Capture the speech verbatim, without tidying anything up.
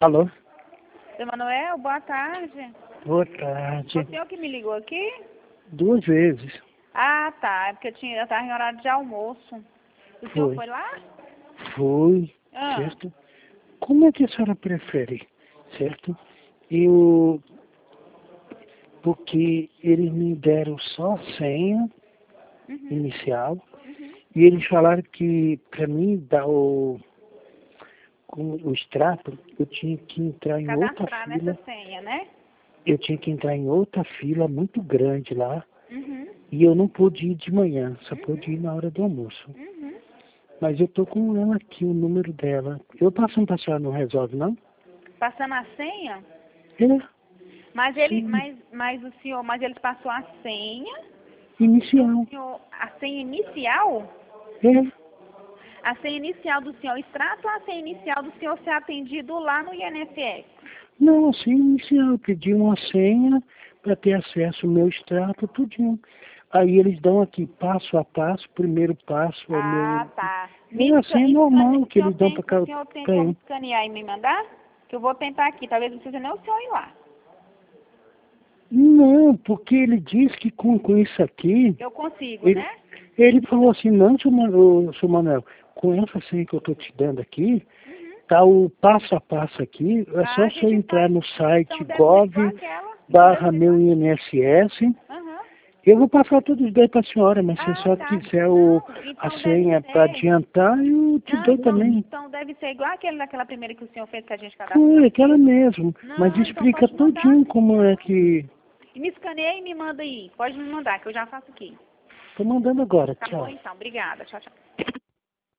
Alô? Seu Manuel, boa tarde. Boa tarde. O senhor que me ligou aqui? Duas vezes. Ah, tá. É porque eu tinha, eu estava em horário de almoço. O senhor Foi. foi lá? Fui, Ah, certo? Como é que a senhora prefere, certo? Eu... Porque eles me deram só a senha uhum, inicial uhum. e eles falaram que para mim dar o, com o extrato, eu tinha que entrar em outra Cadastrar fila. nessa senha, né? Eu tinha que entrar em outra fila muito grande lá Uhum, e eu não pude ir de manhã, só pude uhum, ir na hora do almoço. uhum. Mas eu tô com ela aqui, o número dela. Eu passando pra senhora não resolve, não? Passando a senha? É, Mas ele, sim, mas, mas o senhor, mas ele passou a senha e o inicial. senhor, a senha inicial? É, A senha inicial do senhor extrato ou a senha inicial do senhor ser atendido lá no I N S S? não, assim, inicial. Eu pedi uma senha para ter acesso ao meu extrato, tudinho. Aí eles dão aqui passo a passo, primeiro passo é Ah, meu... tá. É Me assim, é esca- escane... normal O que senhor eles dão tem, para o cá. senhor tem Pra como eu. escanear e me mandar? Que eu vou tentar aqui. Talvez não precise nem o senhor ir lá. Não, porque ele diz que com, com isso aqui, Eu consigo, ele, né? ele falou assim, não, seu, Ma- ô, seu Manuel, com essa senha que eu estou te dando aqui, Uhum. tá o passo a passo aqui, é Ah, só a você gente entrar faz. no site Então deve ser gov igual aquela. Então deve barra ser igual. meu I N S S. Aham. Eu vou passar todos os dois para a senhora, mas se a Ah, senhora tá. quiser o, Não, a então deve senha para ser. adiantar, eu te Não, dou então, também. então deve ser igual aquele daquela primeira que o senhor fez que a gente cadastrou Foi aquela aqui. mesmo, mas Não, então explica pode mandar. tudinho como é que... E me escaneia e me manda aí. Pode me mandar, que eu já faço aqui. Tô mandando agora, Tá bom tchau. então. Obrigada. Tchau, tchau.